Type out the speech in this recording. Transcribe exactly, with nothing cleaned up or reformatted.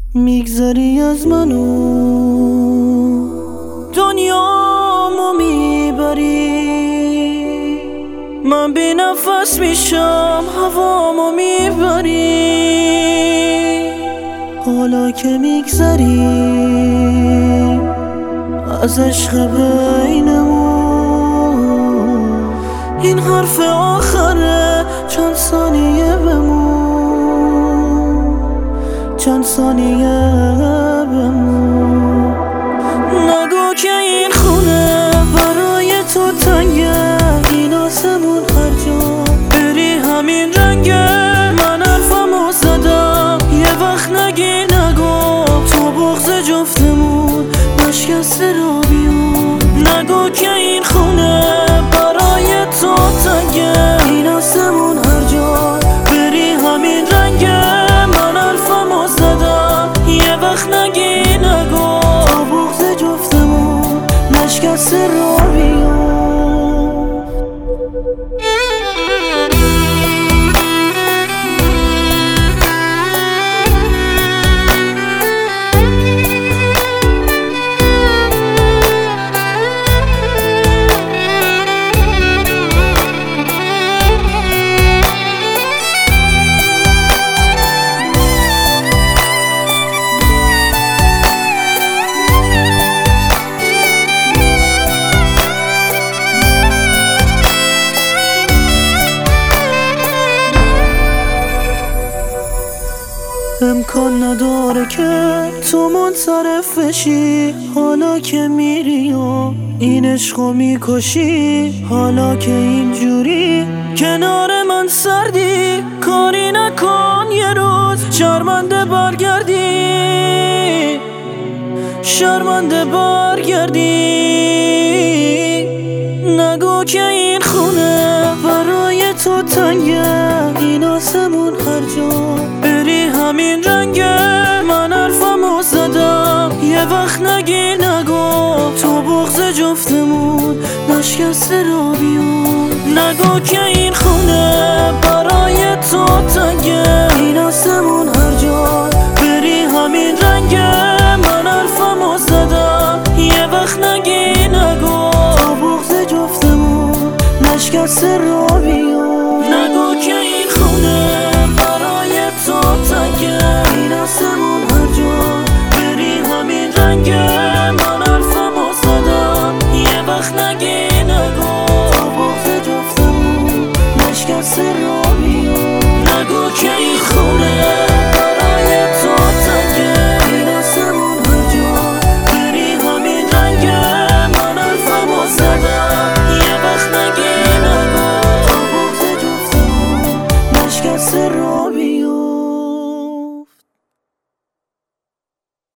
میگذری از منو دنیامو میبری، من بی نفس میشم هوامو میبری. حالا که میگذری از عشق بینمون، این حرف آخره چند ثانیه بمون، چند ثانیه بمون. نگو که این خونه برای تو تنگه، این آسمون هر جا بری همین رنگه. من حرفمو زدم یه وقت نگی نگو، تو بغض جفتمون نشکسته را بیون. نگو که این خونه برای تو تنگه، این آسمون هر جا بری همین رنگه. من حرفمو زدم یه وقت نگی نگو، تو بغض جفتمون نشکسته را بیون. امکان نداره که تو منصرف بشی، حالا که میری و این عشقو میکشی. حالا که اینجوری کنار من سردی، کاری نکن یه روز شرمنده برگردی، شرمنده برگردی. نگو که این خونه برای تو تنگه، این آسمون هر جا بری همین رنگه. من حرفمو زدم یه وقت نگی نگو، تو بغض جفتمون نشکسته را بیون. نگو که این خونه برای تو تنگه، این آسمون هر جا بری همین رنگه. من حرفمو زدم یه وقت نگی نگو، تو بغض جفتمون نشکسته را بیون. نگو که این خونه برای تو تنگه، این آسمون هر جا بری همین رنگه. من حرفمو زدم یه وقت نگی نگو، تو بغض جفتمون نشکسته را بیون. نگو که این خونه برای تو تنگه، این آسمون هر جا بری همین رنگه. من حرفمو زدم یه وقت نگی نگو، تو بغض جفتمون نشکسته را بیون.